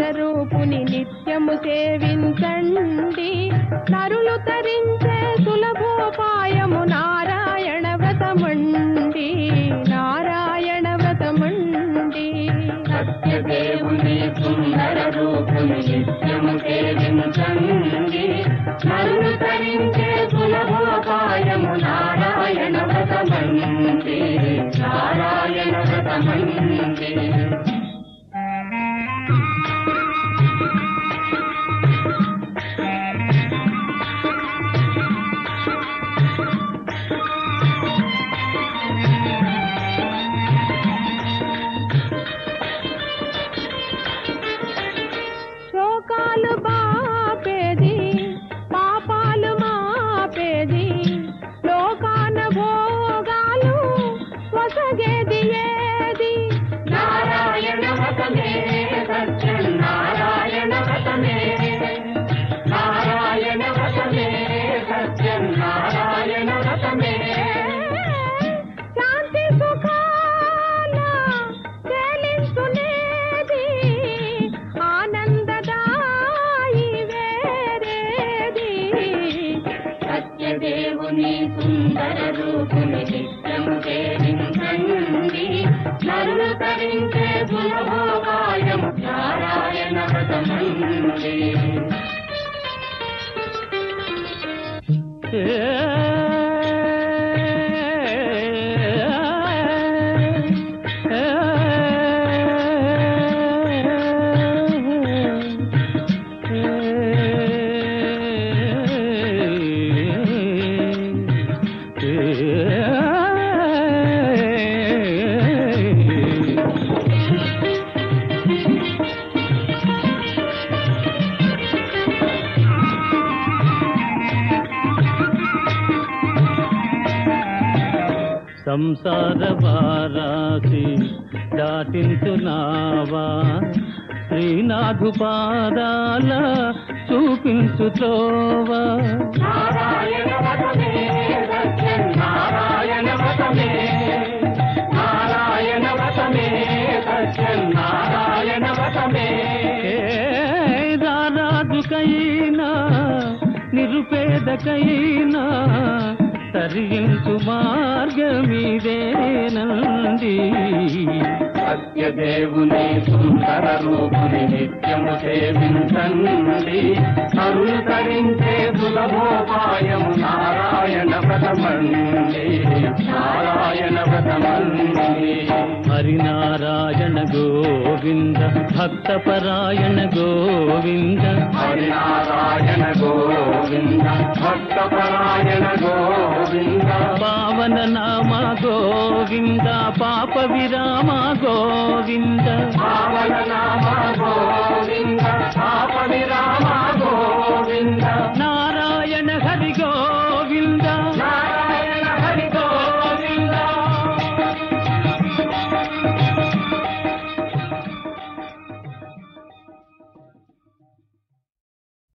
రూపుని నిత్యము సేవించండి. నరులు తరించే సులభోపాయము నారాయణ వ్రతమండి, నారాయణ వ్రతమండి. సత్యదేవుని సుందర రూపుని నిత్యము సేవించండి. నరులు తరించే సులభోపాయము నారాయణ వ్రతమండి, నారాయణ వ్రతమండి. శోకాలు బాపేది, పాపాలు మాపేది, లోకాన భోగాలు వసగేది ఏది? నారాయణ వ్రతమే సత్యం, నారాయణ వ్రతమే, నారాయణ వ్రతమే సత్యం, నారాయణ వ్రతమే. శాంతి సుఖాల తేలించునేది, ఆనందదాయి వేరేది. సత్యదేవుని సుందర రూపుని నిత్యము సేవించండి. నరులు తరించే సులభోపాయము నారాయణ వ్రతమండి. సంసార వారాసి దాటించునావా, శ్రీనాథు పాదాల చూపించు త్రోవా. నారాయణ వ్రతమే సత్యం, నారాయణ వ్రతమే, నారాయణ వ్రతమే సత్యం, నారాయణ వ్రతమే. రారాజుకైనా నిరుపేదకైనా తరించు మార్గమిదేనంది. సత్యదేవుని సుందర రూపుని నిత్యము సేవించండి. నరులు తరించే సులభోపాయము నారాయణ వ్రతమండి, నారాయణ వ్రతమండి. హరినారాయణ గోవింద భక్తపరాయణ గోవింద, హరినారాయణ గోవింద భక్తపరాయణ గోవింద. పావన నామ గోవింద, పాప విరామ గోవింద, పావన నామ గోవింద,